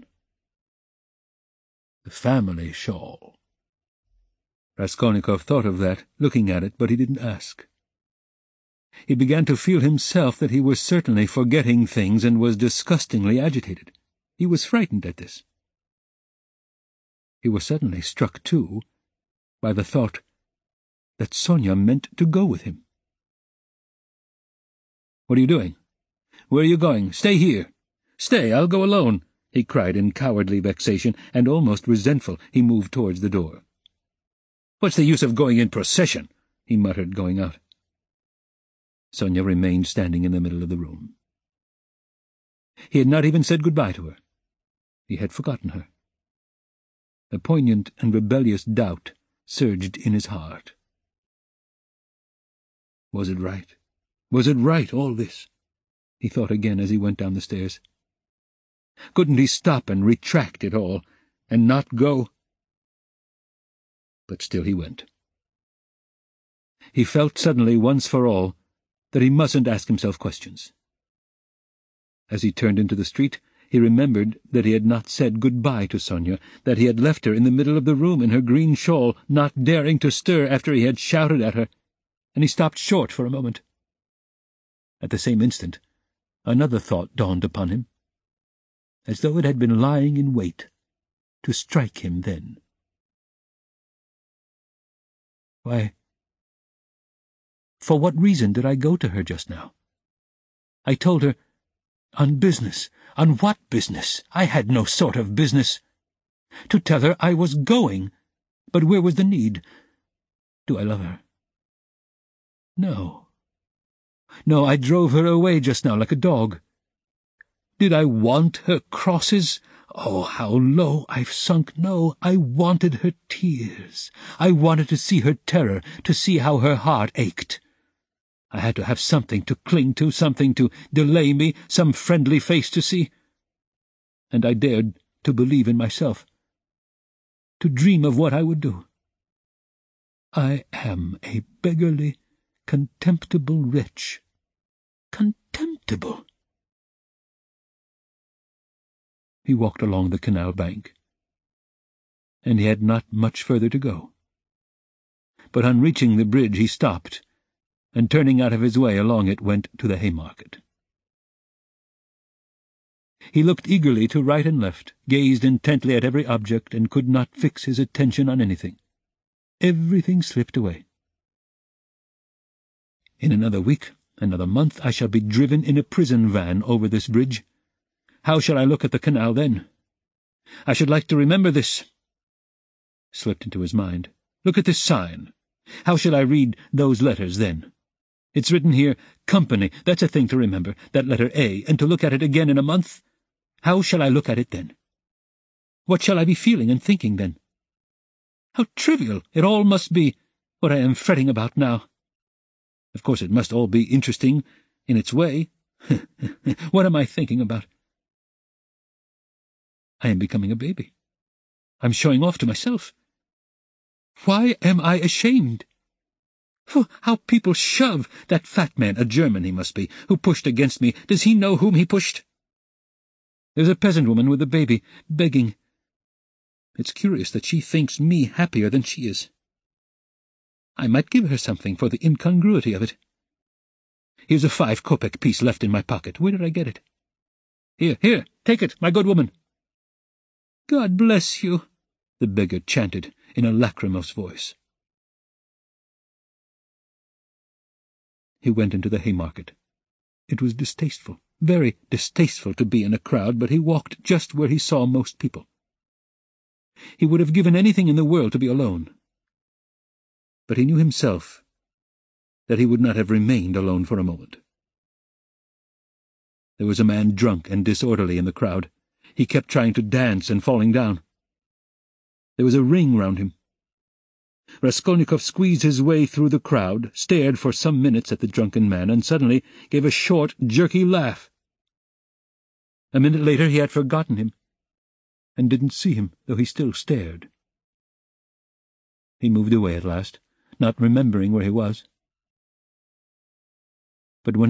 The family shawl. Raskolnikov thought of that, looking at it, but he didn't ask. He began to feel himself that he was certainly forgetting things and was disgustingly agitated. He was frightened at this. He was suddenly struck, too, by the thought that Sonia meant to go with him. "What are you doing? Where are you going? Stay here! Stay, I'll go alone!" he cried in cowardly vexation, and almost resentful he moved towards the door. "What's the use of going in procession?" he muttered, going out. Sonia remained standing in the middle of the room. He had not even said good-bye to her. He had forgotten her. A poignant and rebellious doubt surged in his heart. Was it right? Was it right, all this? He thought again as he went down the stairs. Couldn't he stop and retract it all, and not go? But still he went. He felt suddenly, once for all, that he mustn't ask himself questions. As he turned into the street, he remembered that he had not said good-bye to Sonia, that he had left her in the middle of the room in her green shawl, not daring to stir after he had shouted at her, and he stopped short for a moment. At the same instant, another thought dawned upon him, as though it had been lying in wait to strike him then. Why, for what reason did I go to her just now? I told her, on business. On what business? I had no sort of business. To tell her I was going, but where was the need? Do I love her? No. No, I drove her away just now like a dog. Did I want her crosses? Oh, how low I've sunk! No, I wanted her tears. I wanted to see her terror, to see how her heart ached. I had to have something to cling to, something to delay me, some friendly face to see. And I dared to believe in myself, to dream of what I would do. I am a beggarly, contemptible wretch. Contemptible! He walked along the canal bank, and he had not much further to go. But on reaching the bridge he stopped, and turning out of his way along it went to the Haymarket. He looked eagerly to right and left, gazed intently at every object, and could not fix his attention on anything. Everything slipped away. In another week, another month, I shall be driven in a prison van over this bridge. How shall I look at the canal then? I should like to remember this. Slipped into his mind. Look at this sign. How shall I read those letters then? It's written here, company. That's a thing to remember, that letter A, and to look at it again in a month. How shall I look at it then? What shall I be feeling and thinking then? How trivial it all must be, what I am fretting about now. Of course it must all be interesting in its way. What am I thinking about? I am becoming a baby. I'm showing off to myself. Why am I ashamed? Oh, how people shove! That fat man, a German he must be, who pushed against me, does he know whom he pushed? There's a peasant woman with a baby, begging. It's curious that she thinks me happier than she is. I might give her something for the incongruity of it. Here's a five-kopeck piece left in my pocket. Where did I get it? Here, here, take it, my good woman. God bless you, the beggar chanted in a lachrymose voice. He went into the Haymarket. It was distasteful, very distasteful to be in a crowd, but he walked just where he saw most people. He would have given anything in the world to be alone. But he knew himself that he would not have remained alone for a moment. There was a man drunk and disorderly in the crowd. He kept trying to dance and falling down. There was a ring round him. Raskolnikov squeezed his way through the crowd, stared for some minutes at the drunken man, and suddenly gave a short, jerky laugh. A minute later he had forgotten him. and didn't see him, though he still stared. He moved away at last, not remembering where he was. But when